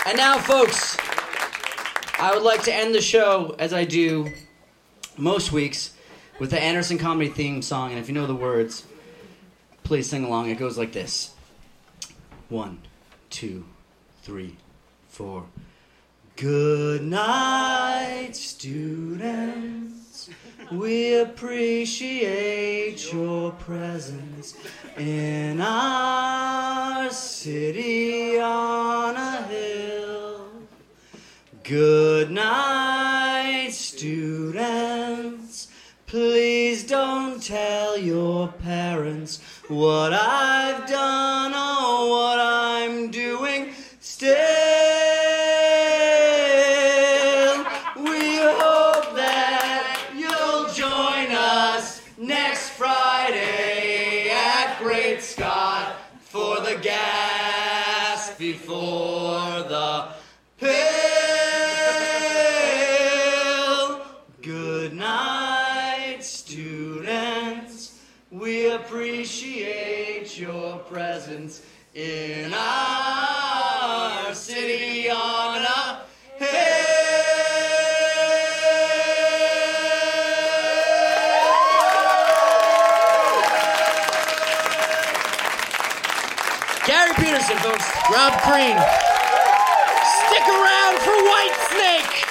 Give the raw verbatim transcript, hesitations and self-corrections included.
And now, folks, I would like to end the show, as I do most weeks, with the Anderson Comedy theme song. And if you know the words, please sing along. It goes like this. One, two, three, four. Good night, students. We appreciate your presence in our city on a hill. Good night, students. Please don't tell your parents what I've done or what I'm doing still. We hope that you'll join us next Friday at Great Scott for the gas before the pill. Good night, students. We appreciate your presence in our city on a hill. Gary Peterson, folks. Rob Crean. Stick around for Whitesnake.